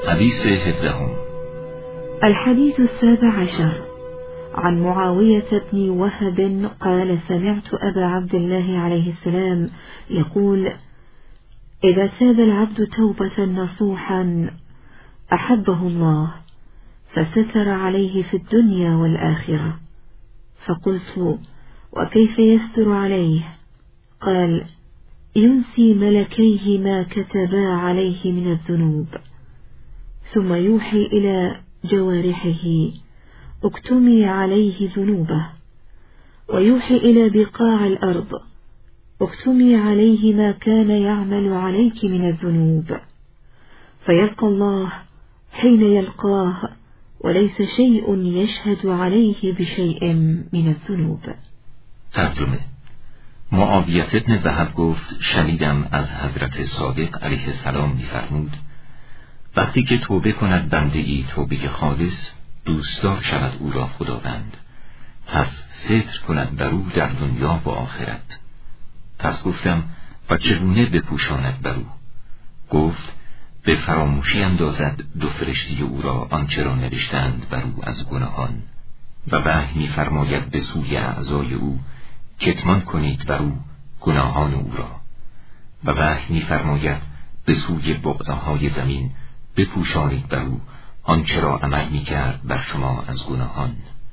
حديث 17. الحديث 17 عن معاوية بن وهب قال: سمعت أبا عبد الله عليه السلام يقول: إذا تاب العبد توبة نصوحا أحبه الله فستر عليه في الدنيا والآخرة. فقلت: وكيف يستر عليه؟ قال: ينسي ملكيه ما كتبا عليه من الذنوب، ثم يوحي إلى جوارحه: اكتمي عليه ذنوبه، ويوحي إلى بقاع الأرض: اكتمي عليه ما كان يعمل عليك من الذنوب، فيلقى الله حين يلقاه وليس شيء يشهد عليه بشيء من الذنوب. ترجمه: معاویه بن وهب گفت: شنیدم از حضرت صادق علیه السلام می‌فرمود: وقتی که توبه کند بنده ای توبه خالص، دوستدار شود او را خداوند، پس ستر کند بر او در دنیا و آخرت. پس گفتم: و چگونه بپوشاند بر او؟ گفت: به فراموشی اندازد دو فرشته او را آنچه را نوشتند بر او از گناهان، و وحی می‌فرماید به سوی اعضای او: کتمان کنید بر او گناهان او را، و وحی می‌فرماید به سوی بقعه‌های زمین: بپوشانید بر او آنچه را عمل می‌کرد بر شما از گناهان.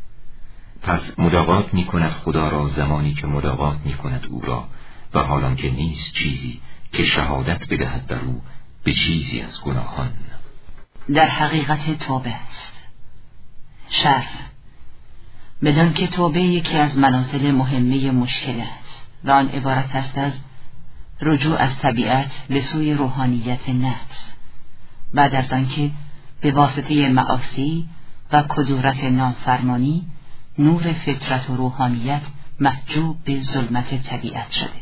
پس ملاقات می‌کند خدا را زمانی که ملاقات می‌کند او را، و حالان که نیست چیزی که شهادت بدهد بر او به چیزی از گناهان. در حقیقت توبه است. شرح: بدان که توبه یکی از منازل مهمه مشکل است و آن عبارت است از رجوع از طبیعت به سوی روحانیت نفس، بعد از آنکه به واسطه معاصی و کدورت نافرمانی نور فطرت و روحانیت محجوب به ظلمت طبیعت شده.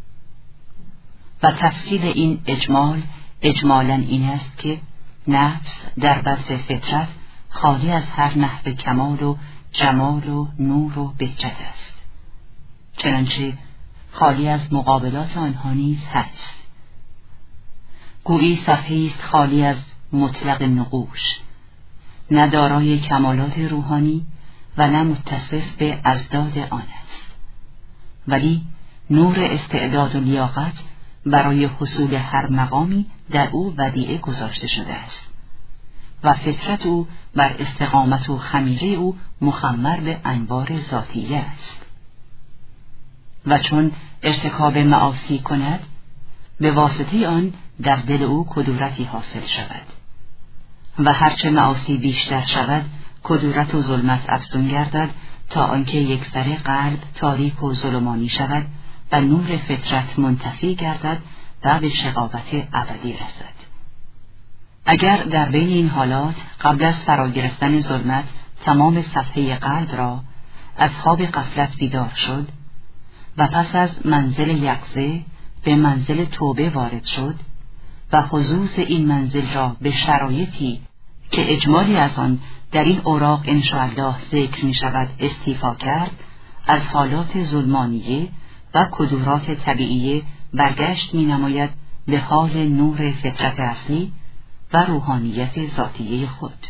و تفصیل این اجمالاً این است که نفس در وصف فطرت خالی از هر نحو کمال و جمال و نور و بهجت است، چنانچه خالی از مقابلات آنها نیز هست. گویی صفحه‌ای است خالی از مطلق نقوش، نه دارای کمالات روحانی و نه متصف به ازداد آن است، ولی نور استعداد و لیاقت برای حصول هر مقامی در او ودیعه گذاشته شده است و فطرت او بر استقامت و خمیره او مخمر به انوار ذاتیه است. و چون ارتکاب معاصی کند، به واسطه آن در دل او کدورتی حاصل شود، و هرچه معاصی بیشتر شود کدورت و ظلمت افزون گردد، تا آنکه یک سر قلب تاریک و ظلمانی شود و نور فطرت منتفی گردد و به شقاوت ابدی رسد. اگر در بین این حالات قبل از فرا گرفتن ظلمت تمام صفحه قلب را از خواب غفلت بیدار شد و پس از منزل یقظه به منزل توبه وارد شد و حظوظ این منزل را به شرایطی که اجمالی از آن در این اوراق انشاءالله ذکر می شود استیفا کرد، از حالات ظلمانیه و کدورات طبیعیه برگشت می نماید به حال نور فطرت اصلی و روحانیت ذاتیه خود.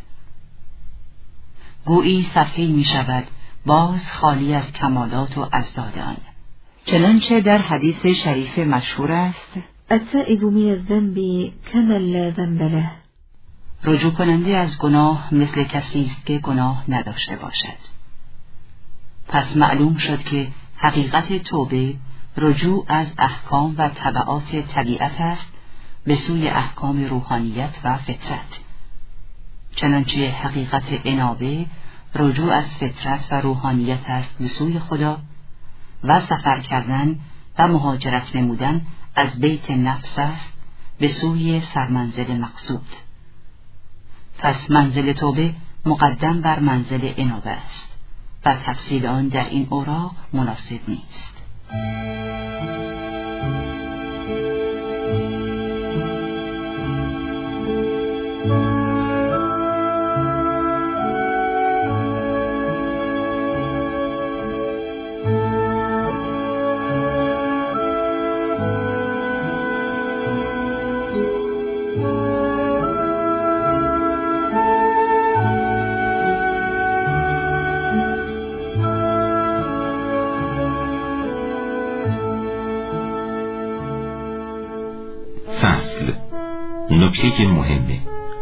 گویی صفحه‌ای می شود باز خالی از کمالات و ازداد آن، چنانچه در حدیث شریف مشهور است: التائب من الذنب كمن لا ذنب له. رجوع کننده از گناه مثل کسی است که گناه نداشته باشد. پس معلوم شد که حقیقت توبه رجوع از احکام و تبعات طبیعت است به سوی احکام روحانیت و فطرت، چنانچه حقیقت انابه رجوع از فطرت و روحانیت است به سوی خدا، و سفر کردن و مهاجرت نمودن از بیت نفس است به سوی سرمنزل مقصود. پس منزل توبه مقدم بر منزل انابه است و تفصیل آن در این اوراق مناسب نیست. نکته مهمه: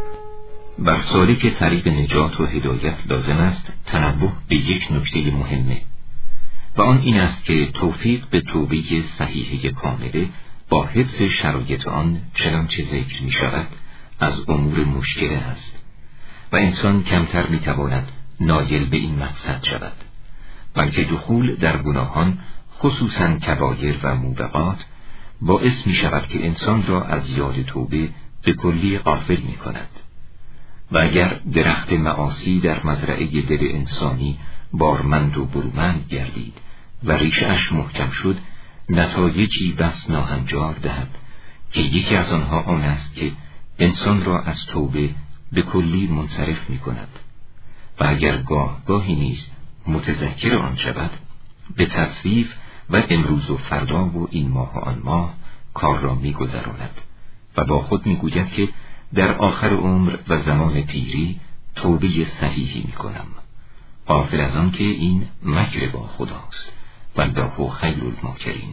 بر سالک طریق نجات و هدایت لازم است تنبه به یک نکته مهمه و آن این است که توفیق به توبه صحیحه کامله با حفظ شرایط آن چنانچه ذکر می شود از امور مشکل است و انسان کمتر می تواند نایل به این مقصد شود، بلکه دخول در گناهان خصوصاً کبایر و موبقات باعث می شود که انسان را از یاد توبه به کلی غافل می کند و اگر درخت معاصی در مزرعه دل انسانی بارمند و برومند گردید و ریشه‌اش محکم شد، نتایجی بس ناهنجار دهد که یکی از آنها آن است که انسان را از توبه به کلی منصرف می کند و اگر گاهی نیز متذکر آن شود، به تصویف و امروز و فردا و این ماه و آن ماه کار را می گذراند و با خود می گوید که در آخر عمر و زمان پیری توبه صحیحی می کنم، غافل از آن که این مکر با خداست والله خیر الماکرین.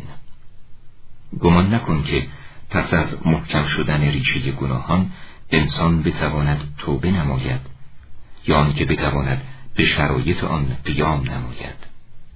گمان نکن که پس از محکم شدن ریشه گناهان انسان بتواند توبه نماید یا آن که بتواند به شرایط آن قیام نماید.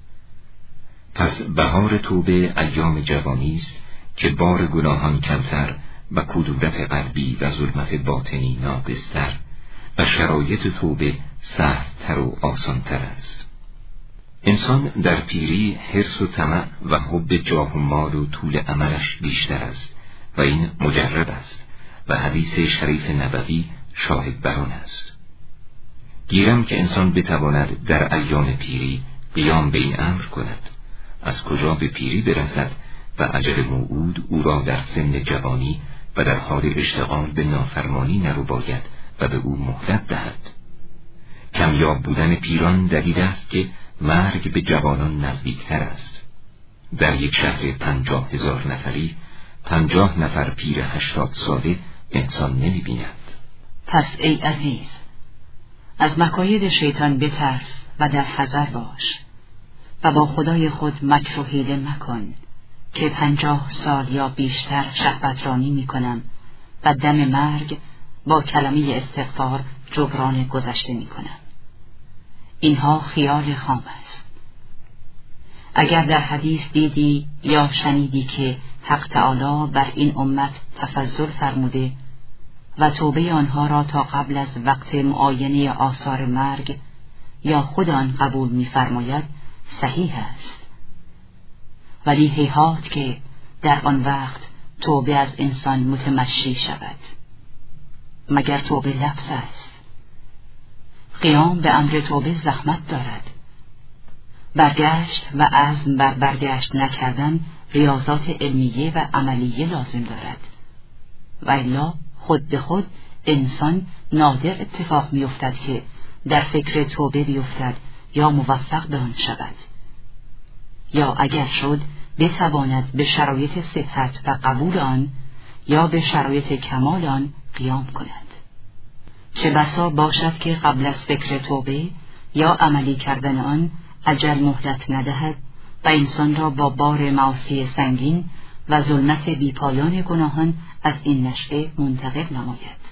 پس بهار توبه ایام جوانی است که بار گناهان کمتر و کدورت قلبی و ظلمت باطنی ناقص‌تر و شرایط توبه سهل‌تر و آسان‌تر است. انسان در پیری حرص و طمع و حب جاه و مال و طول عمرش بیشتر است و این مجرب است و حدیث شریف نبوی شاهد بر آن است. گیرم که انسان بتواند در ایام پیری قیام به این امر کند، از کجا به پیری برسد و اجل موعود او را در سن جوانی و در حال اشتغال به نافرمانی نرو باید و به او مهلت دهد. کمیاب بودن پیران دلیل است که مرگ به جوانان نزدیکتر است. در یک شهر 50,000 نفری 50 نفر پیر 80 ساله انسان نمی بیند. پس ای عزیز، از مکاید شیطان بترس و در حذر باش و با خدای خود مکر و حیله مکن که 50 سال یا بیشتر شهوترانی می کنم و دم مرگ با کلمه استغفار جبران گذشته می کنم. اینها خیال خام است. اگر در حدیث دیدی یا شنیدی که حق تعالی بر این امت تفضل فرموده و توبه آنها را تا قبل از وقت معاینه آثار مرگ یا خود آن قبول می فرماید، صحیح است. ولی هیهات که در آن وقت توبه از انسان متمشی شود، مگر توبه لفظ است. قیام به امر توبه زحمت دارد. برگشت و عزم بر برگشت نکردن ریاضات علمیه و عملیه لازم دارد و الا خود به خود انسان نادر اتفاق می افتد که در فکر توبه بیفتد یا موفق به آن شود، یا اگر شد بتواند به شرایط صحت و قبول آن یا به شرایط کمال آن قیام کند. چه بسا باشد که قبل از فکر توبه یا عملی کردن آن اجل مهلت ندهد و انسان را با بار معاصی سنگین و ظلمت بیپایان گناهان از این نشأه منتقل نماید.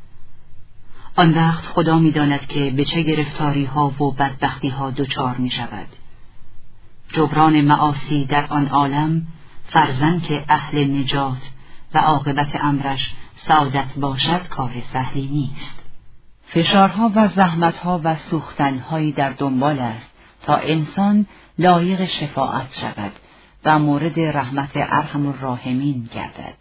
آن وقت خدا می داند که به چه گرفتاری ها و بدبختی ها دچار می شود. جبران معاصی در آن عالم فرضاً که اهل نجات و عاقبت امرش سعادت باشد کار سهلی نیست. فشارها و زحمتها و سوختنهایی در دنبال است تا انسان لایق شفاعت شود و مورد رحمت ارحم الراحمین گردد.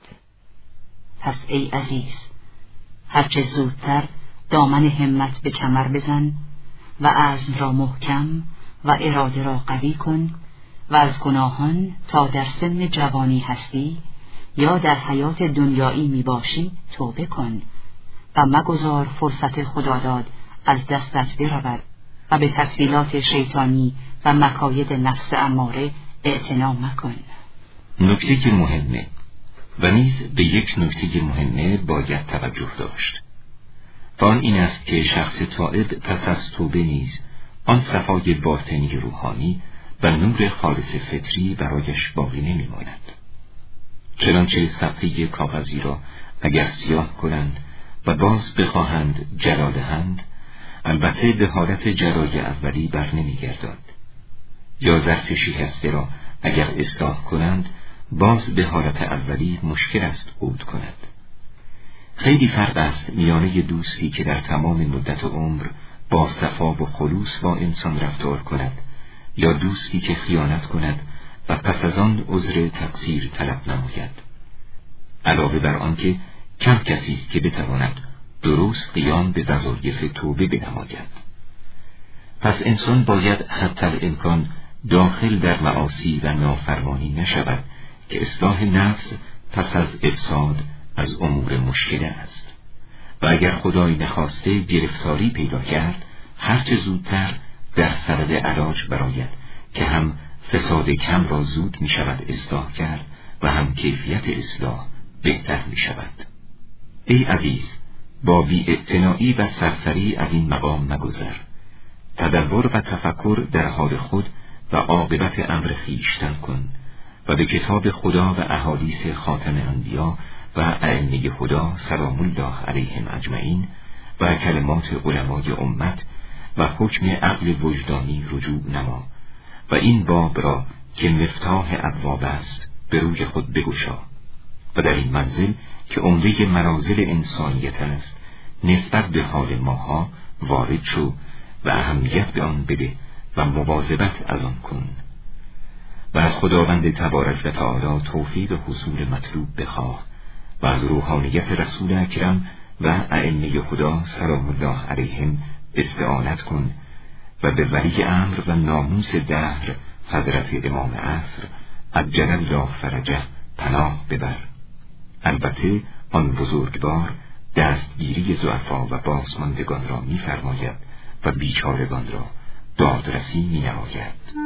پس ای عزیز، هرچه زودتر دامن همت به کمر بزن و عزم را محکم و اراده را قوی کن و از گناهان تا در سن جوانی هستی یا در حیات دنیایی می باشی توبه کن و مگذار فرصت خداداد از دستت برود و به تسویلات شیطانی و مکاید نفس اماره اعتنا مکن. نکته مهمه و نیز به یک نکته مهمه باید توجه داشت و آن این است که شخص تائب پس از توبه نیز آن صفای باطنی روحانی و نور خالص فطری برایش باقی نمی ماند. چنانچه صفحه کاغذی را اگر سیاه کنند و باز بخواهند جلا دهند، البته به حالت جلای اولی بر نمیگردد. یا ظرف شکسته را اگر اصلاح کنند، باز به حالت اولی مشکل است عود کند. خیلی فرق است میانه دوستی که در تمام مدت عمر با صفا و خلوص با انسان رفتار کند، یا دوستی که خیانت کند و پس از آن عذر تقصیر طلب نماید. علاوه بر آنکه کم کسی است که بتواند درست قیام به وظایف توبه بنماید. پس انسان باید حتی الامکان داخل در معاصی و نافرمانی نشود که اصلاح نفس پس از افساد از امور مشکل است، و اگر خدای نخواسته گرفتاری پیدا کرد، هرچه زودتر در صدد علاج براید که هم فساد کم را زود می شود اصلاح کرد و هم کیفیت اصلاح بهتر می شود. ای عزیز، با بی‌اعتنایی و سرسری از این مقام مگذر. تدبر و تفکر در حال خود و عاقبت امر خویشتن کن و به کتاب خدا و احادیث خاتم انبیا و ائمه خدا سلام الله علیهم اجمعین و کلمات علمای امت و حکم عقل وجدانی رجوع نما و این باب را که مفتاح ابواب است به روی خود بگشا و در این منزل که عمده منازل انسانیت است نسبت به حال ماها وارد شو و اهمیت به آن بده و مواظبت از آن کن و از خداوند تبارک و تعالی توفیق حصول مطلوب بخواه و از روحانیت رسول اکرم و ائمه خدا سلام الله علیهم استعانت کن و به ولی امر و ناموس دهر حضرت امام عصر عجل الله فرجه پناه ببر. البته آن بزرگوار دستگیری ضعفا و بازماندگان را می‌فرماید و بیچارگان را دادرسی می‌نماید.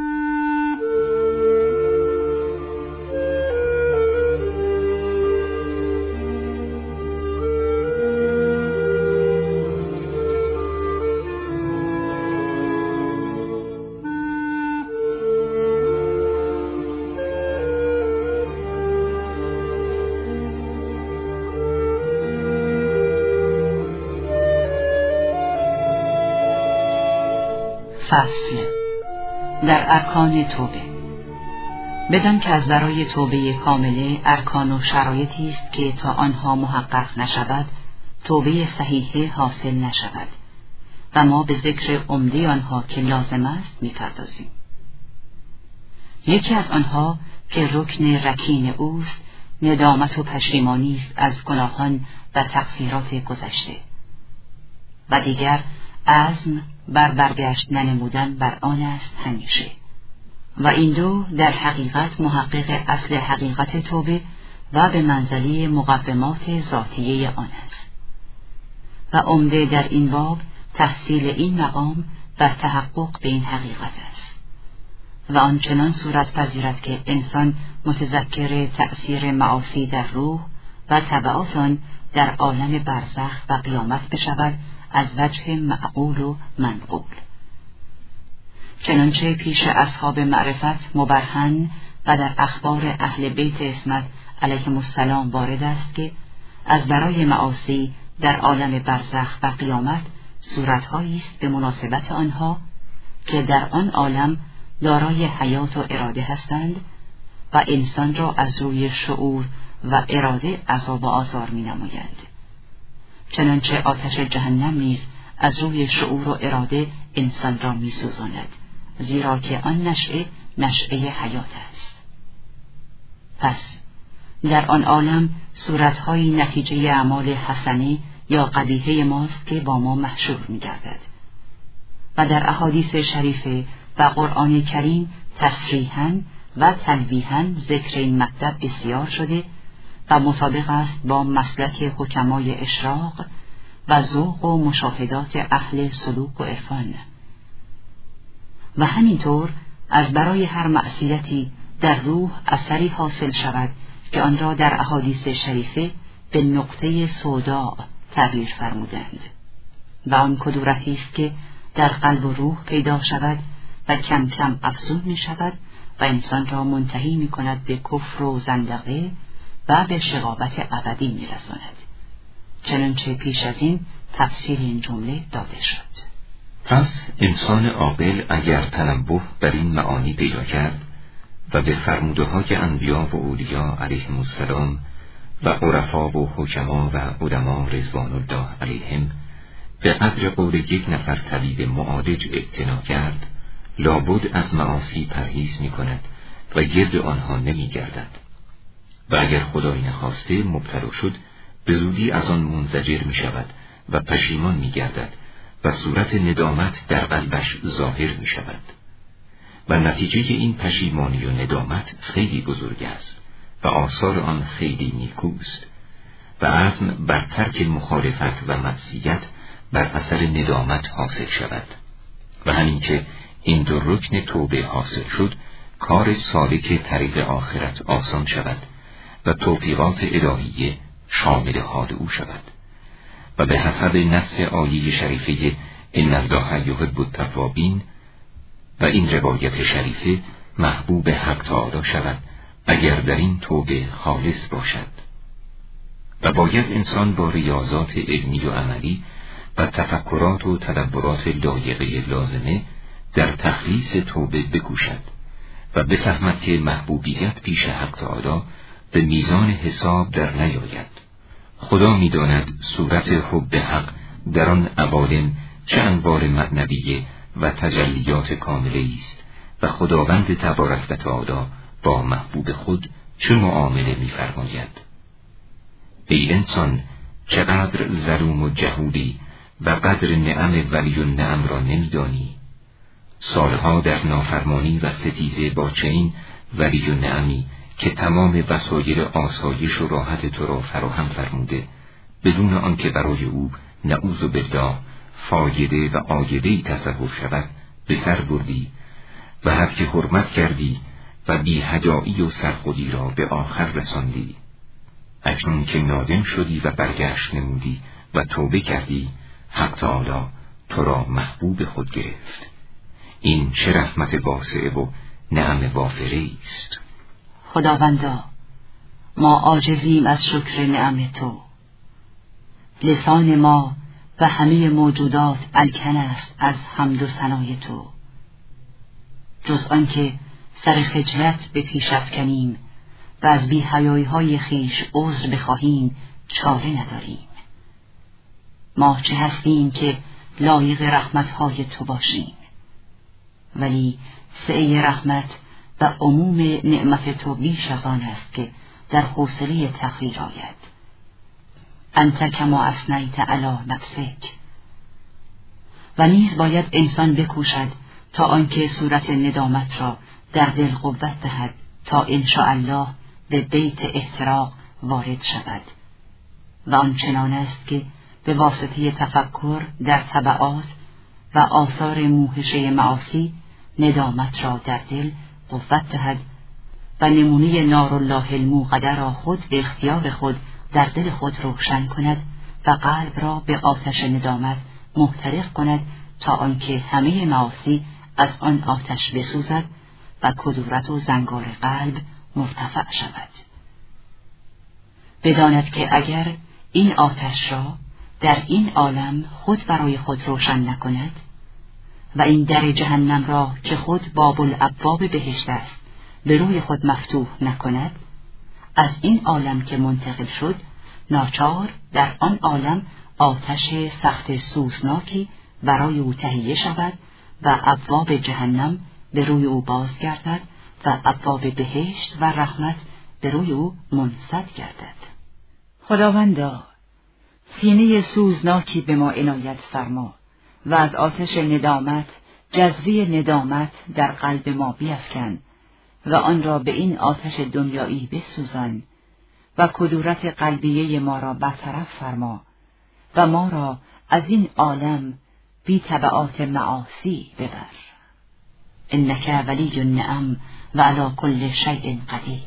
فصل در ارکان توبه. بدان که از برای توبه کامله ارکان و شرایطی است که تا آنها محقق نشود توبه صحیحه حاصل نشود و ما به ذکر عمده آنها که لازم است می‌پردازیم. یکی از آنها که رکن رکین اوست ندامت و پشیمانی است از گناهان و تقصیرات گذشته و دیگر عزم بر برگشت ننمودن بر آن است همیشه. و این دو در حقیقت محقق اصل حقیقت توبه و به منزله مقومات ذاتیه آن است و عمده در این باب تحصیل این مقام و تحقق به این حقیقت است و آنچنان صورت پذیرد که انسان متذکر تأثیر معاصی در روح و تبعات آن در عالم برزخ و قیامت بشود از وجه معقول و منقول. چنانچه پیش اصحاب معرفت مبرهن و در اخبار اهل بیت عصمت علیهم السلام وارد است که از برای معاصی در عالم برزخ و قیامت صورتهایی است به مناسبت آنها که در آن عالم دارای حیات و اراده هستند و انسان را از روی شعور و اراده عذاب و آزار می نمایند. چنانچه آتش جهنم نیز از روی شعور و اراده انسان را می سوزاند، زیرا که آن نشأه حیات است. پس در آن عالم صورتهای نتیجه اعمال حسنه یا قبیحه ماست که با ما محشور می گردد و در احادیث شریفه و قرآن کریم تصریحاً و تلویحاً ذکر این مطلب بسیار شده و مطابق است با مسلک حکمای اشراق و ذوق و مشاهدات اهل سلوک و عرفان. و همینطور از برای هر معصیتی در روح اثری حاصل شود که آن را در احادیث شریفه به نقطه سودا تعبیر فرمودند و آن کدورتی است که در قلب و روح پیدا شود و کم کم افزون می شود و انسان را منتهی می کند به کفر و زندقه و به شقاوت ابدی می رساند. چنانچه پیش از این تفسیر این جمله داده شد. پس انسان عاقل اگر تنبه بر این معانی پیدا کرد و به فرموده‌های انبیا و اولیا علیهم السلام و عرفا و حکما و علما رضوان الله علیهم به قدر قول یک نفر طبیب معالج اعتنا کرد، لابد از معاصی پرهیز می کند و گرد آنها نمی گردد و اگر خدای نخواسته مبتلا شد به زودی از آن منزجر می شود و پشیمان می گردد و صورت ندامت در قلبش ظاهر می شود و نتیجه این پشیمانی و ندامت خیلی بزرگ است و آثار آن خیلی نیکوست و عزم بر ترک مخالفت و معصیت بر اثر ندامت حاصل شود و همین که این دو رکن توبه حاصل شد کار سالک طریق آخرت آسان شود و توفیقات الهیه شامل حال او شود و به حسب نص آیه شریفه ان الله یحب التوابین و این روایت شریفه محبوب حق تعالی شود اگر در این توبه خالص باشد و باید انسان با ریاضات علمی و عملی و تفکرات و تدبرات لایقه لازمه در تخلیص توبه بکوشد و بفهمد که محبوبیت پیش حق تعالی به میزان حساب در نیاید. خدا می‌داند صورت حب حق در آن عوالم چه انوار معنویه و تجلیات کامله است و خداوند تبارک و تعالی با محبوب خود چه معامله می‌فرماید. ای انسان چقدر ظلوم و جهولی و قدر نعم ولی النعم را نمی‌دانی. سالها در نافرمانی و ستیزه با چنین ولی النعمی که تمام وسایل آسایش و راحت تو را فراهم فرموده بدون آنکه برای او نعوذ بالله فایده و عایده‌ای تصور شود به سر بردی و حد که حرمت کردی و بی حیایی و سرخودی را به آخر رساندی. اکنون که نادم شدی و برگشت نمودی و توبه کردی، حق تعالی تو را محبوب خود گرفت. این چه رحمت واسعه و نعم وافره است. خداوندا ما عاجزیم از شکر نعم تو. لسان ما و همه موجودات الکن است از حمد و ثنای تو، جز آنکه سر خجلت به پیش افکنیم و از بی حیایی‌های خویش عذر بخواهیم چاره نداریم. ما چه هستیم که لایق رحمت‌های تو باشیم، ولی سعی رحمت و عموم نعمت تو بیش از آن است که در حوصله تقریر آید. انت کما اثنیت علی نفسک. و نیز باید انسان بکوشد تا آنکه صورت ندامت را در دل قوت دهد تا انشاءالله به بیت احتراق وارد شود و آنچنان است که به واسطه تفکر در تبعات و آثار موحشه معاصی ندامت را در دل قوت دهد و نمونه نارالله الموقده را خود به اختیار خود در دل خود روشن کند و قلب را به آتش ندامت محترق کند تا آنکه همه معاصی از آن آتش بسوزد و کدورت و زنگار قلب مرتفع شود. بداند که اگر این آتش را در این عالم خود برای خود روشن نکند و این در جهنم را که خود باب الابواب بهشت است به روی خود مفتوح نکند، از این عالم که منتقل شد ناچار در آن عالم آتش سخت سوزناکی برای او تهیه شود و ابواب جهنم به روی او بازگردد و ابواب بهشت و رحمت به روی او منسد گردد. خداوندا سینه سوزناکی به ما عنایت فرما و از آتش ندامت جذوی ندامت در قلب ما بیفکن و آن را به این آتش دنیایی بسوزان و کدورت قلبیه ما را برطرف فرما و ما را از این عالم بی تبعات معاصی ببر. انک ولی النعم و علی کل شیء قدیر.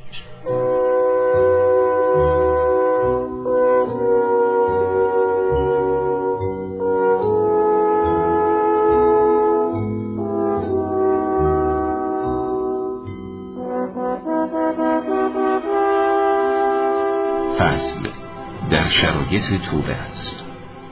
فصل در شرایط شرایط توبه است.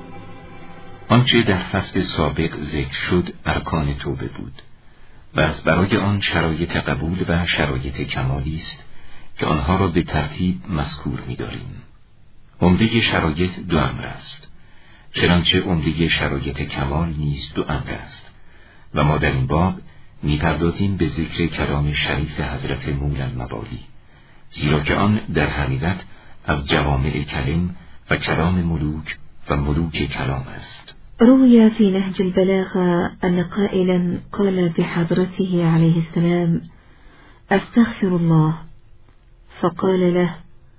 آنچه در فصل سابق ذکر شد ارکان توبه بود و از برای آن شرایط قبول و شرایط کمالی است که آنها را به ترتیب مذکور می‌داریم. عمده شرایط دو امر است، چنانچه عمده شرایط کمال نیز دو امر است و ما در این باب می‌پردازیم به ذکر کلام شریف حضرت مولا المبالی، زیرا که آن در حقیقت از جوامع کلم و کلام ملوک و ملوک کلام است. روي في نهج البلاغة أن قائلا قال بحضرته عليه السلام: أستغفر الله، فقال له: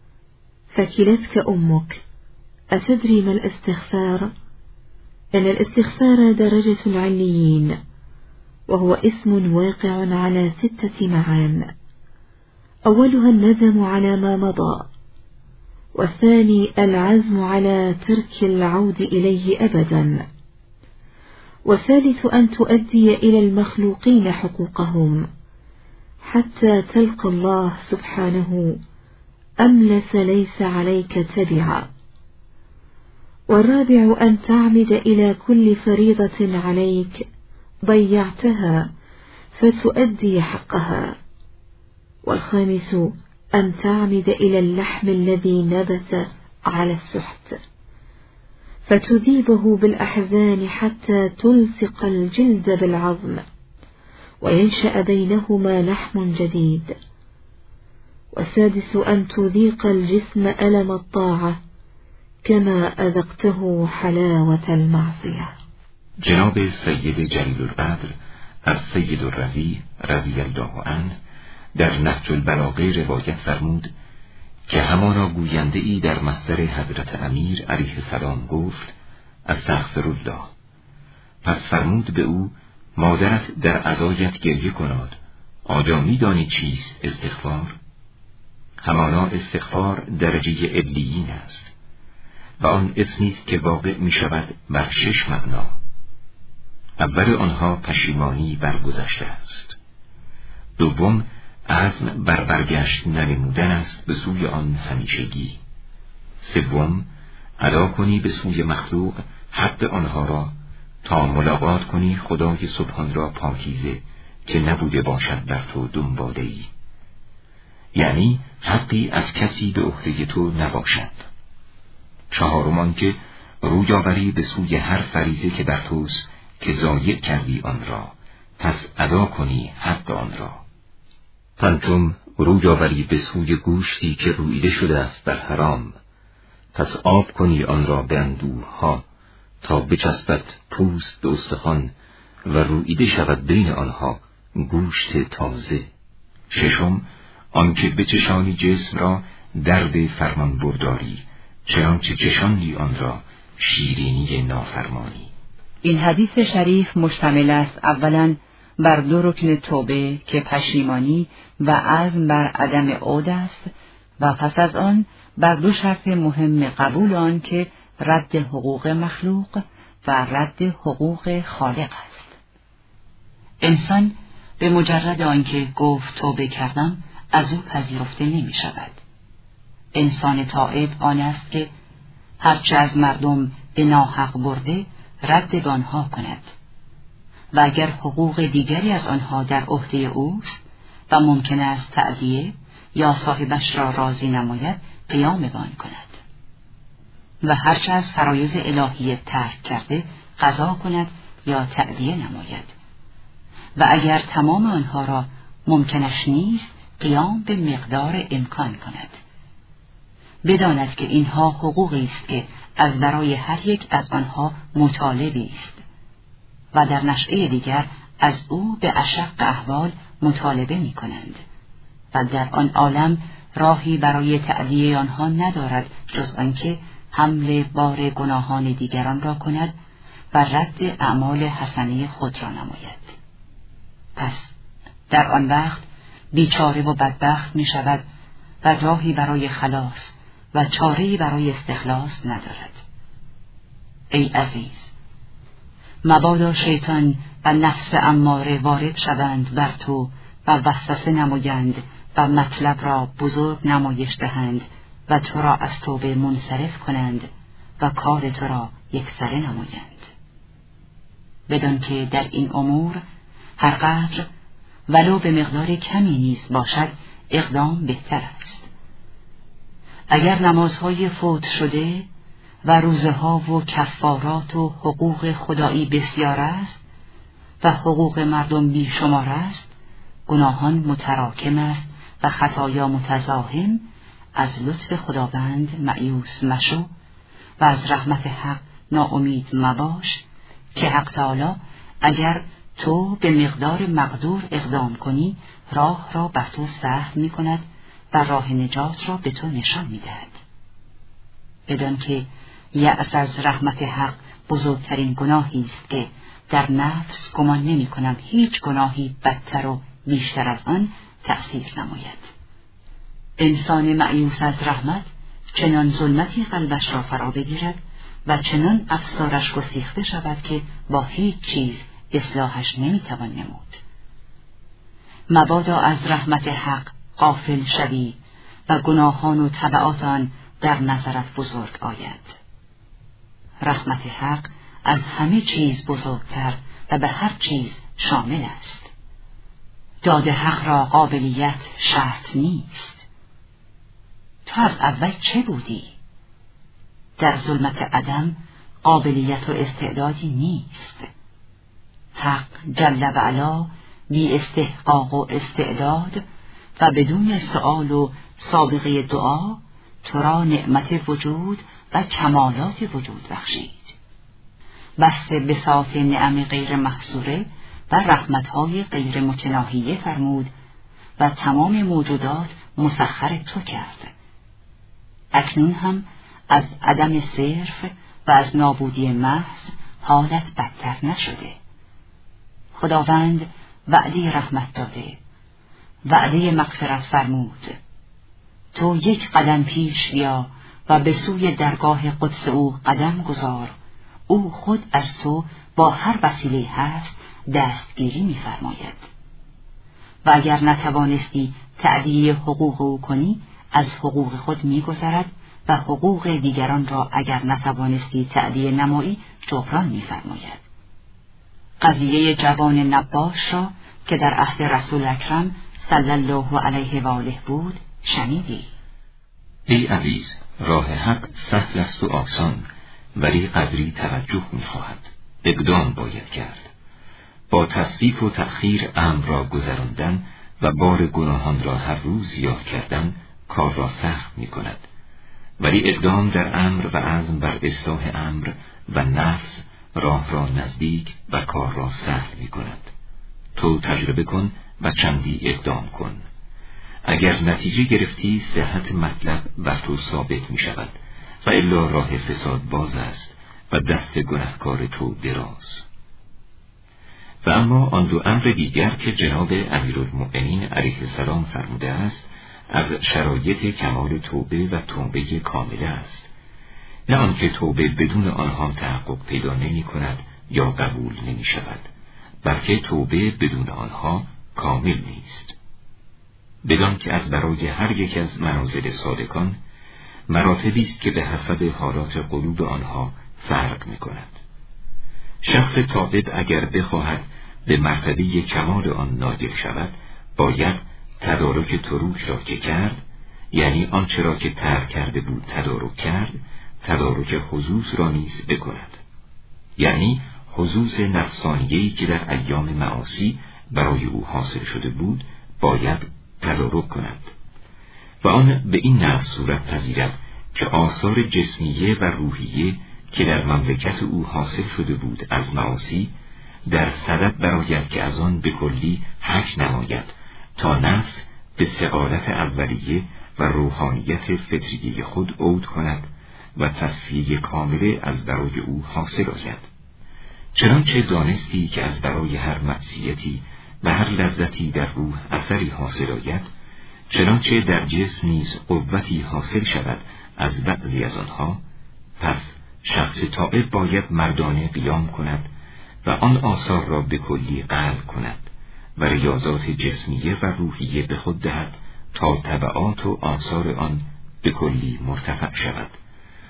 فكلتك أمك، أتدري ما الاستغفار؟ إن الاستغفار درجة العليين، وهو اسم واقع على 6 معان، أولها الندم على ما مضى، والثاني العزم على ترك العود إليه أبدا، والثالث أن تؤدي إلى المخلوقين حقوقهم حتى تلقى الله سبحانه أملس ليس عليك تبعا، والرابع أن تعمد إلى كل فريضة عليك ضيعتها فتؤدي حقها، والخامس أن تعمد إلى اللحم الذي نبت على السحت فتذيبه بالأحزان حتى تلصق الجلد بالعظم وينشأ بينهما لحم جديد، والسادس أن تذيق الجسم ألم الطاعة كما أذقته حلاوة المعصية. جناب سید جلیل القدر از سید الرضی رضی الله عنه در نهج البلاغه روایت فرمود که همانا گوینده ای در محضر حضرت امیر علیه السلام گفت: استغفرالله. پس فرمود به او: مادرت در عزایت گریه کناد، آیا می دانی چیست استغفار؟ همانا استغفار درجه علیین است و آن اسمی است که واقع می شود بر 6 معنا. اول آنها پشیمانی بر گذشته است، دوم عزم بر برگشت ننمودن است به سوی آن همیشگی، سوم ادا کنی به سوی مخلوق حق آنها را تا ملاقات کنی خدای سبحان را پاکیزه که نبوده باشد بر تو دنباله‌ای، یعنی حقی از کسی به عهده تو نباشد. چهارم آنکه روی آوری به سوی هر فریضه که بر توست که ضایع کردی آن را، پس ادا کنی حق آن را. پنجم روی آوری به سوی گوشتی که رویده شده است بر حرام، پس آب کنی آن را به اندوه‌ها تا بچسبد پوست به استخوان و رویده شود بین آنها گوشت تازه. ششم آنکه بچشانی جسم را درد فرمان برداری، چنانچه چشاندی آن را شیرینی نافرمانی. این حدیث شریف مشتمل است اولاً بر 2 رکن توبه که پشیمانی و عزم بر عدم عود است و پس از آن بر 2 شرط مهم قبول آن که رد حقوق مخلوق و رد حقوق خالق است. انسان به مجرد آنکه گفت توبه کردم از او پذیرفته نمی شود. انسان تائب آن است که هرچه از مردم به ناحق برده رد به آنها کند و اگر حقوق دیگری از آنها در عهده اوست و ممکن است تعزیه یا صاحبش را راضی نماید قیام به آن کند و هرچه از فرایض الهیه ترک کرده قضا کند یا تعزیه نماید و اگر تمام آنها را ممکنش نیست قیام به مقدار امکان کند. بداند که اینها حقوقی است که از برای هر یک از آنها مطالبی است و در نشأه دیگر از او به اشق احوال مطالبه می کنند و در آن عالم راهی برای تعدیه آنها ندارد جز آنکه حمل بار گناهان دیگران را کند و رد اعمال حسنه خود را نماید. پس در آن وقت بیچاره و بدبخت می شود و راهی برای خلاص و چاره‌ای برای استخلاص ندارد. ای عزیز، مبادا شیطان و نفس اماره وارد شوند بر تو و وسوسه نمایند و مطلب را بزرگ نمایش دهند و تو را از توبه منصرف کنند و کار تو را یکسره نمایند. بدان که در این امور هر قدر ولو به مقدار کمی نیز باشد اقدام بهتر است. اگر نمازهای فوت شده و روزه ها و کفارات و حقوق خدایی بسیار است و حقوق مردم بیشمار است، گناهان متراکم است و خطایا متزاحم، از لطف خداوند مایوس مشو و از رحمت حق ناامید مباش که حق تعالی اگر تو به مقدار مقدور اقدام کنی راه را بر تو سهل می کند و راه نجات را به تو نشان می دهد. بدان که یأس از رحمت حق بزرگترین گناهی است که در نفس گمان نمی کنم هیچ گناهی بدتر و بیشتر از آن تأثیر نماید. انسان مایوس از رحمت چنان ظلمتی قلبش را فرا بگیرد و چنان افسارش گسیخته شود که با هیچ چیز اصلاحش نمیتوان نمود. مبادا از رحمت حق غافل شوی و گناهان و تبعات آن در نظرت بزرگ آید. رحمت حق از همه چیز بزرگتر و به هر چیز شامل است. داد حق را قابلیت شرط نیست. تو از اول چه بودی؟ در ظلمت عدم قابلیت و استعدادی نیست. حق جل و علا بی استحقاق و استعداد و بدون سؤال و سابقه دعا تو را نعمت وجود و کمالات وجود بخشید. بسط بساط نعم غیر محصوره و رحمتهای غیر متناهیه فرمود و تمام موجودات مسخر تو کرد. اکنون هم از عدم صرف و از نابودی محض حالت بدتر نشده. خداوند وعده رحمت داده، وعده مغفرت فرمود. تو یک قدم پیش بیا و به سوی درگاه قدس او قدم گذار. او خود از تو با هر وسیله هست دستگیری می‌فرماید. و اگر نتوانستی تأدیه حقوق او کنی، از حقوق خود می‌گذرد و حقوق دیگران را اگر نتوانستی تأدیه نمایی جبران می‌فرماید. قضیه جوان نباش را که در عهد رسول اکرم صلی الله علیه و آله بود شنیدی؟ ای عزیز، راه حق سهل است و آسان، ولی قدری توجه می‌خواهد. اقدام باید کرد. با تسویف و تأخیر امر را گذراندن و بار گناهان را هر روز زیاد کردن کار را سخت می‌کند. ولی اقدام در امر و عزم بر اصلاح امر و نفس راه را نزدیک و کار را سهل می‌کند. تو تجربه کن و چندی اقدام کن. اگر نتیجه گرفتی صحت مطلب بر تو ثابت می‌شود و الا راه فساد باز است و دست گنهکار تو دراز. و اما آن دو امر دیگر که جناب امیرالمؤمنین علیه السلام فرموده است از شرایط کمال توبه و توبه کامله است، نه آنکه توبه بدون آنها تحقق پیدا نمی کند یا قبول نمی شود، بلکه توبه بدون آنها کامل نیست. بدان که از برای هر یک از منازل صادقان مراتبی است که به حسب حالات قلوب آنها فرق می کند. شخص تائب اگر بخواهد به مرتبه کمال آن ناگل شود، باید تدارک تروک را که کرد، یعنی آنچه را که ترک کرده بود تدارک کرد، تدارک حظوظ را نیز بکند. یعنی حظوظ نفسانیه‌ای که در ایام معاصی برای او حاصل شده بود باید تدارک کند و آن به این نحو صورت پذیرد که آثار جسمیه و روحیه که در مملکت او حاصل شده بود از معاصی در صدد برآید که از آن به کلی حک نماید تا نفس به سعادت اولیه و روحانیت فطریه خود عود کند و تصفیه کامله از برای او حاصل آید. چنانچه دانستی که از برای هر معصیتی و هر لذتی در روح اثری حاصل آید، چنانچه در جسم نیز قوتی حاصل شود از بعضی از آنها، پس شخص تائب باید مردانه قیام کند و آن آثار را به کلی قلب کند و ریاضات جسمیه و روحیه به خود دهد تا تبعات و آثار آن به کلی مرتفع شود،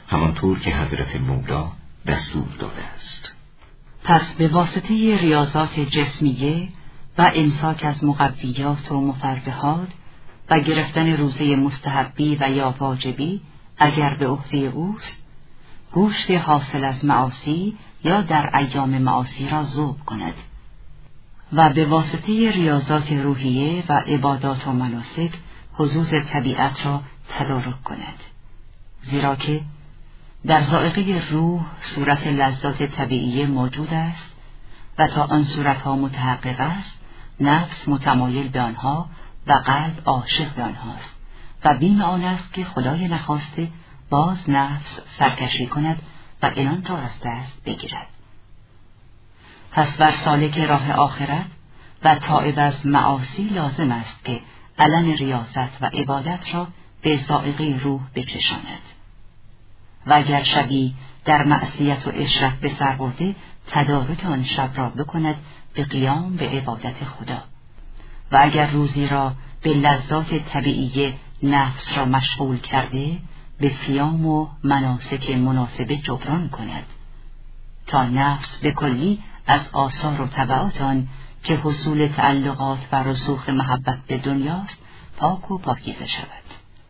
همانطور که حضرت مولا دستور داده است. پس به واسطه ریاضات جسمیه و امساک از مقویات و مفرحات و گرفتن روزه مستحبی و یا واجبی اگر به عهده اوست، گوشت حاصل از معاصی یا در ایام معاصی را ذوب کند و به واسطه ریاضات روحیه و عبادات و مناسک حظوظ طبیعت را تدارک کند، زیرا که در ذائقه روح صورت لذات طبیعی موجود است و تا آن صورتها متحقق است نفس متمایل به آنها و قلب عاشق به آنهاست و بیم آن است که خدای نخواسته باز نفس سرکشی کند و عنان را از دست بگیرد. پس بر سالک راه آخرت و تائب از معاصی لازم است که علم ریاضت و عبادت را به ذائقه روح بچشاند و اگر شبی در معصیت و اشرف به سر برده تدارک آن شب را بکند به قیام به عبادت خدا و اگر روزی را به لذات طبیعی نفس را مشغول کرده به صیام و مناسک مناسبه جبران کند تا نفس به کلی از آثار و تبعات آن که حصول تعلقات و رسوخ محبت به دنیاست پاک و پاکیزه شود.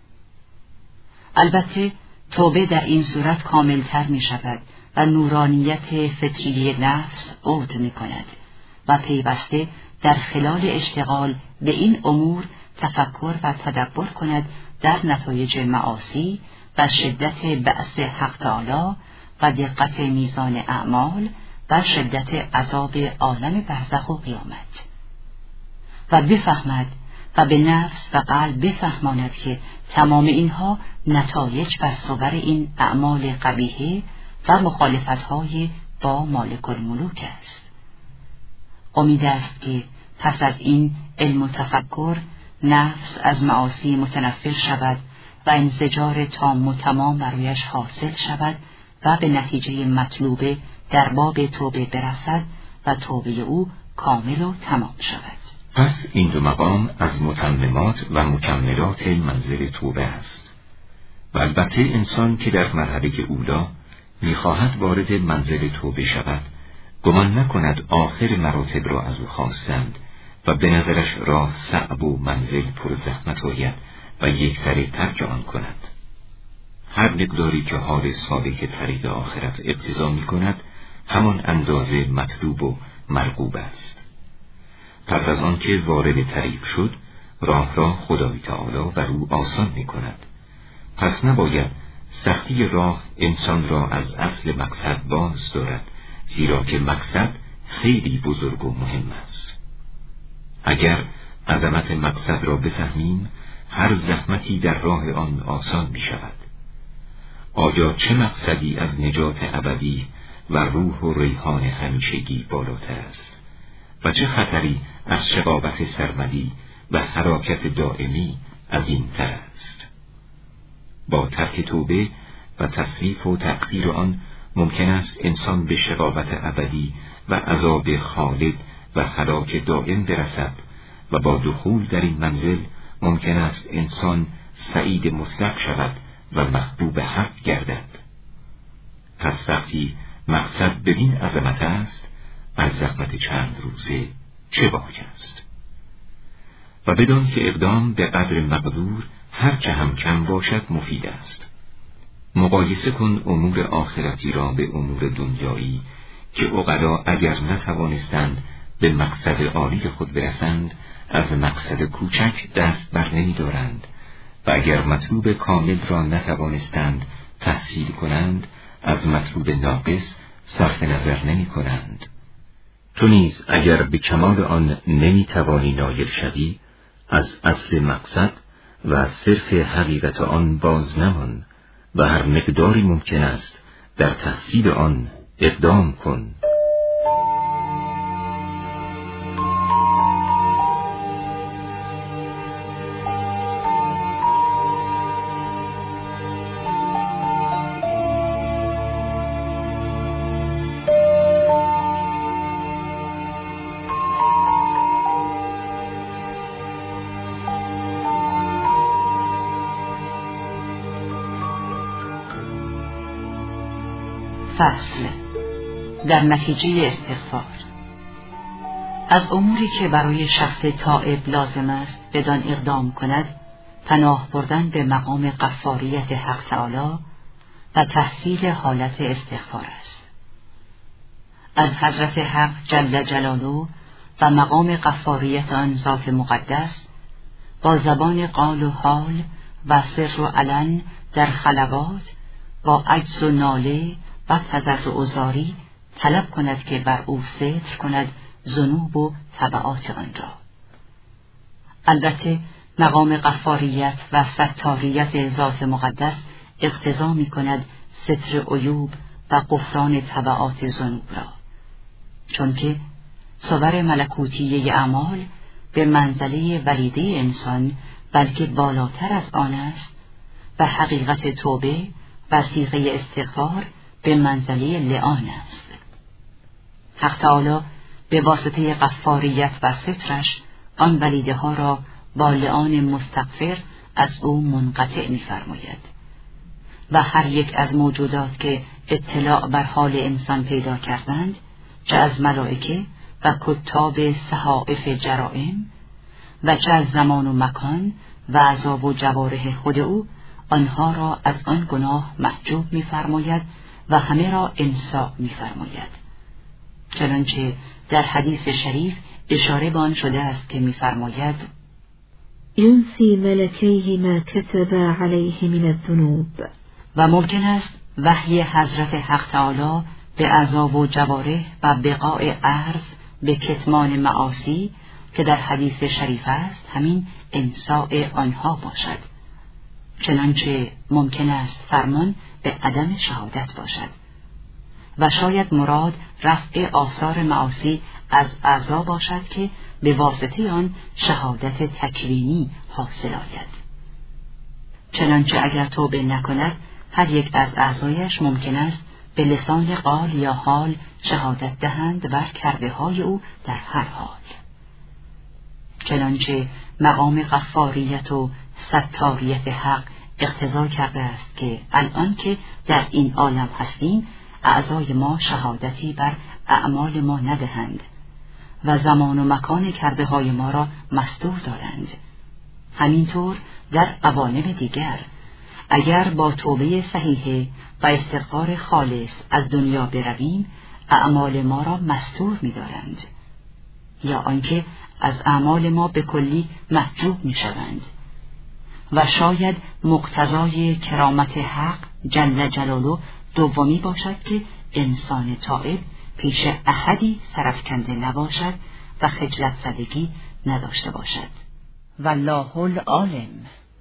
البته توبه در این صورت کاملتر می شود و نورانیت فطری نفس عود می کند و پیوسته در خلال اشتغال به این امور تفکر و تدبر کند در نتایج معاصی و شدت بأس حق تعالی و دقت میزان اعمال و شدت عذاب عالم برزخ و قیامت و بفهمد و به نفس و قلب بفهماند که تمام اینها نتایج و صور این اعمال قبیحه و مخالفتهای با مالک الملوک است. امید است که پس از این علم و تفکر نفس از معاصی متنفر شود و انزجار تام و تمام برایش حاصل شود و به نتیجه مطلوبه در باب توبه برسد و توبه او کامل و تمام شود. پس این دو مقام از متممات و مکملات منزل توبه است و البته انسان که در مرحله اولا می‌خواهد وارد منزل توبه شود گمان نکند آخر مراتب را از او خواستند و به نظرش راه صعب و منزل پر زحمت آید و یک سری ترک آن کند. هر مقداری که حال سالک طریق آخرت اقتضا می‌کند همان اندازه مطلوب و مرغوب است. پس از آن که وارد طریق شد راه را خدای تعالی بر او آسان می‌کند. پس نباید سختی راه انسان را از اصل مقصد باز دارد، زیرا که مقصد خیلی بزرگ و مهم است. اگر عظمت مقصد را بفهمیم هر زحمتی در راه آن آسان می شود. آیا چه مقصدی از نجات ابدی و روح و ریحان همیشگی بالاتر است و چه خطری از شقاوت سرمدی و حراکت دائمی از این تر است. با ترک توبه و تصریف و تقدیر آن ممکن است انسان به شقاوت ابدی و عذاب خالد و هلاک دائم برسد و با دخول در این منزل ممکن است انسان سعید مطلق شود و محبوب حق گردد. پس وقتی مقصد بدین عظمت است از زحمت چند روزه چه باک است؟ و بدان که اقدام به قدر مقدور هر چه هم کم باشد مفید است. مقایسه کن امور آخرتی را به امور دنیایی که عقلا اگر نتوانستند به مقصد عالی خود برسند از مقصد کوچک دست بر نمی دارند و اگر مطلوب کامل را نتوانستند تحصیل کنند از مطلوب ناقص صرف نظر نمی کنند. تو نیز اگر به کمال آن نمی توانی نایل شوی از اصل مقصد و صرف حقیقت آن باز نمان و هر مقداری ممکن است در تحصیل آن اقدام کن. فصل در نتیجه استغفار. از اموری که برای شخص تائب لازم است بدان اقدام کند پناه بردن به مقام غفاریت حق تعالی و تحصیل حالت استغفار است. از حضرت حق جل جلاله و مقام غفاریت آن ذات مقدس با زبان قال و حال و سر و علن در خلوات با عجز و ناله و تضرع و زاری طلب کند که بر او ستر کند ذنوب و تبعات آن را. البته مقام غفاریت و ستاریت ذات مقدس اقتضا می کند ستر عیوب و غفران تبعات ذنوب را، چون که صور ملکوتیه اعمال به منزله ولیده انسان بلکه بالاتر از آن است و حقیقت توبه و صیغه استغفار به منزله لعان است. حق تعالی به واسطه غفاریت و سترش آن ولیده ها را با لعان مستغفر از او منقطع می فرماید و هر یک از موجودات که اطلاع بر حال انسان پیدا کردند، چه از ملائکه و کتاب صحائف جرائم و چه از زمان و مکان و عذاب و جوارح خود او، آنها را از آن گناه محجوب می فرماید و همه را انسا می فرماید. چنانچه در حدیث شریف اشاره به آن شده است که می فرماید ينسي ملكيه ما كتب عليه من الذنوب. و ممکن است وحی حضرت حق تعالی به عذاب و جوارح و بقاء عرض به کتمان معاصی که در حدیث شریف است همین انساء آنها باشد، چنانچه ممکن است فرمان به عدم شهادت باشد و شاید مراد رفع آثار معاصی از اعضا باشد که به واسطه آن شهادت تکوینی حاصل آید. چنانچه اگر توبه نکند هر یک از اعضایش ممکن است به لسان قال یا حال شهادت دهند بر کرده های او در هر حال. چنانچه مقام غفاریت و ستاریت حق اقتضا کرده است که الان که در این عالم هستیم اعضای ما شهادتی بر اعمال ما ندهند و زمان و مکان کرده های ما را مستور دارند. همینطور در عوالم دیگر اگر با توبه صحیحه و استغفار خالص از دنیا برویم اعمال ما را مستور می دارند یا آنکه از اعمال ما به کلی محجوب می شوند و شاید مقتضای کرامت حق جل جلاله دومی باشد که انسان تائب پیش احدی سرفکنده نباشد و خجلت زدگی نداشته باشد. والله العالم.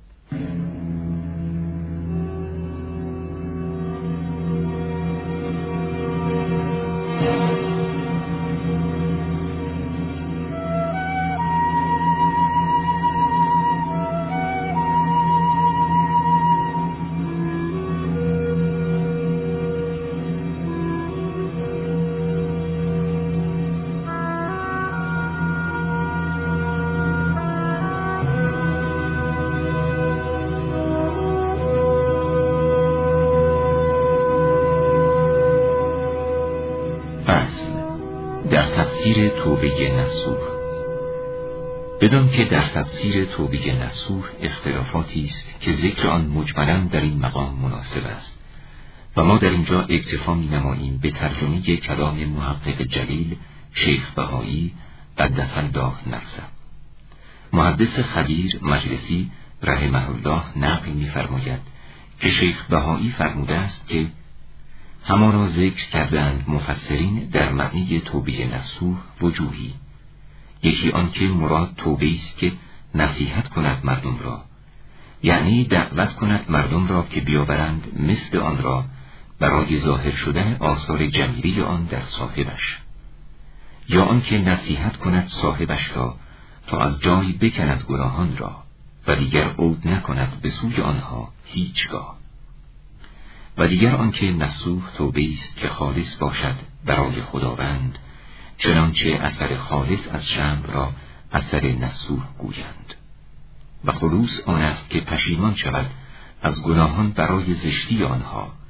در تفسیر توبه نصوح. بدان که در تفسیر توبه نصوح اختلافاتی است که ذکر آن مجملاً در این مقام مناسب است و ما در اینجا اکتفا می‌نماییم به ترجمه کلام محقق جلیل شیخ بهایی قدس الله نفسه. محدث خبیر مجلسی رحمه الله نقل می‌فرماید که شیخ بهایی فرموده است که همانا ذکر کردند مفسرین در معنی توبه نصوح وجوهی. یکی آنکه مراد توبه است که نصیحت کند مردم را، یعنی دعوت کند مردم را که بیاورند مثل آن را برای ظاهر شدن آثار جمیلی آن در صاحبش، یا آنکه نصیحت کند صاحبش را تا از جای بکند گناهان را و دیگر عود نکند به سوی آنها هیچگاه. و دیگر آنکه نصوح توبه است که خالص باشد برای خداوند، چنانچه اثر خالص از شمع را اثر نصوح گویند. و خلوص آن است که پشیمان شود از گناهان برای زشتی آنها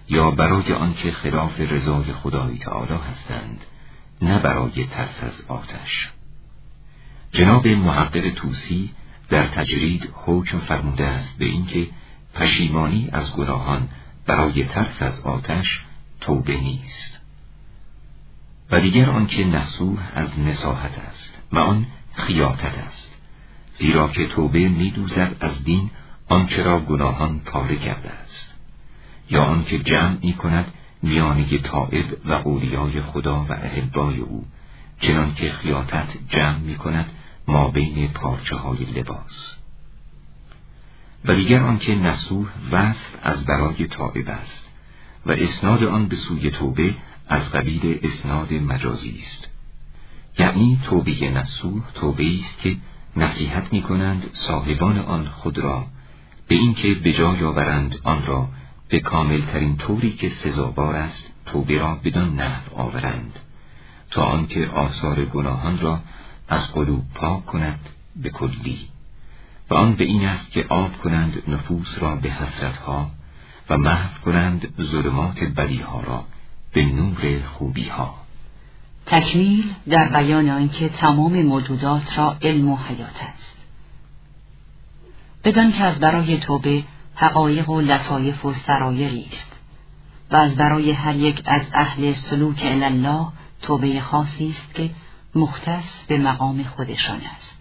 یا برای آنکه خلاف رضای خدای تعالی هستند، نه برای ترس از آتش. جناب محقق طوسی در تجرید حکم فرموده است به اینکه پشیمانی از گناهان برای ترس از آتش توبه نیست. و دیگر آنکه نصوح از نصاحت است و آن خیاطت است، زیرا که توبه می‌دوزد از دین آنچه را گناهان پاره کرده است، یا آنکه جمع می‌کند میانه تائب و اولیای خدا و احبای او، چنان که خیاطت جمع می‌کند ما بین پارچه های لباس. و دیگر آنکه نصوح وصف از برای تائب است و اسناد آن به سوی توبه از قبیل اسناد مجازی است، یعنی توبه نصوح توبه است که نصیحت می‌کنند صاحبان آن خود را به اینکه به جای آورند آن را به کاملترین طوری که سزاوار است توبه را بدان نحو آورند تا آنکه آثار گناهان را از قلوب پاک کند به کلی، و آن به این است که آب کنند نفوس را به حسرتها و محو کنند ظلمات بدیها را به نور خوبیها. تکمیل در بیان آنکه تمام موجودات را علم و حیات است، بدان که از برای توبه حقایق و لطایف و سرایری است و از برای هر یک از اهل سلوک الله توبه خاصی است که مختص به مقام خودشان است.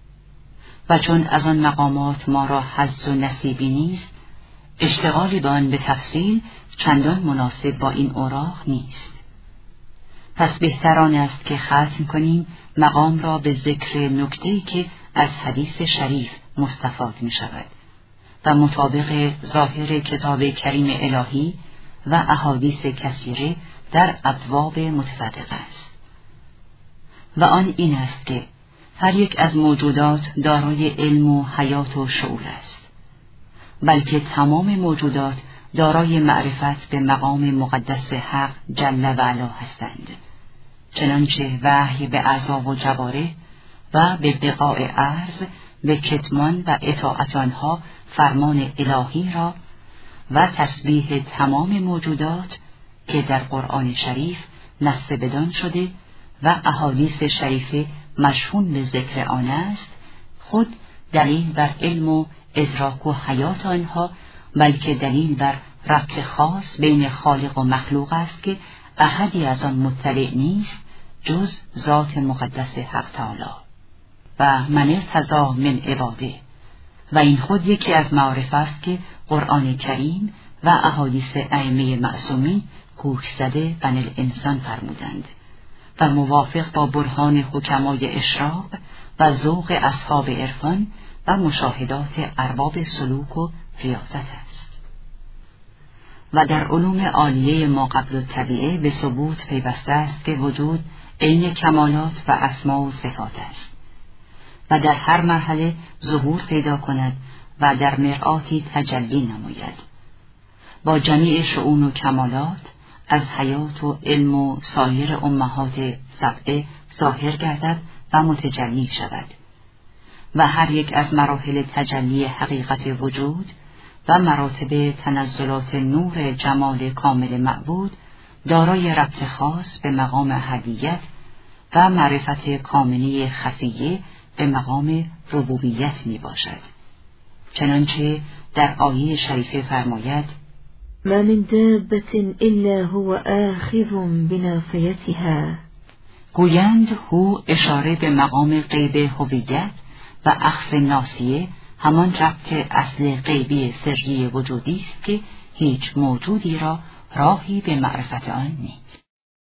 و چون از آن مقامات ما را حظ و نصیبی نیست، اشتغالی به آن به تفصیل چندان مناسب با این اوراق نیست. پس بهتران است که ختم کنیم مقام را به ذکر نکته‌ای که از حدیث شریف مستفاد می شود و مطابق ظاهر کتاب کریم الهی و احادیث کثیره در ابواب متفرقه است. و آن این است که هر یک از موجودات دارای علم و حیات و شعور است، بلکه تمام موجودات دارای معرفت به مقام مقدس حق جل و علا هستند، چنانچه وحی به اعضا و جواره و به بقاع ارض به کتمان و اطاعت آنها فرمان الهی را و تسبیح تمام موجودات که در قرآن شریف نص بدان شده و احادیث شریفه مشهون به ذکر آن است، خود دلیل بر علم و ادراک و حیات آنها، بلکه دلیل بر ربط خاص بین خالق و مخلوق است که احدی از آن مطلع نیست جز ذات مقدس حق تعالی و من ارتضی من عباده. و این خود یکی از معارف است که قرآن کریم و احادیث ائمه معصومین گوش زده بن الانسان فرمودند و موافق با برهان حکمای اشراق و ذوق اصحاب عرفان و مشاهدات ارباب سلوک و ریاضت است. و در علوم عالیه ما قبل الطبیعه به ثبوت پیوسته است که وجود عین کمالات و اسما و صفات است و در هر مرحله ظهور پیدا کند و در مرآتی تجلی نماید، با جمیع شؤون و کمالات از حیات و علم و سایر امهات سبعه ظاهر گردد و متجلی شود و هر یک از مراحل تجلی حقیقت وجود و مراتب تنزلات نور جمال کامل معبود دارای ربط خاص به مقام احدیت و معرفت کاملی خفیه به مقام ربوبیت می باشد، چنانچه در آیه شریفه فرماید ما من دابة إلا هو آخذ بناصيتها. گویند هو اشاره به مقام غیب هویت و اخذ ناصیه همان ربط اصل غیبی سری وجودی است که هیچ موجودی را راهی به معرفت آن نیست.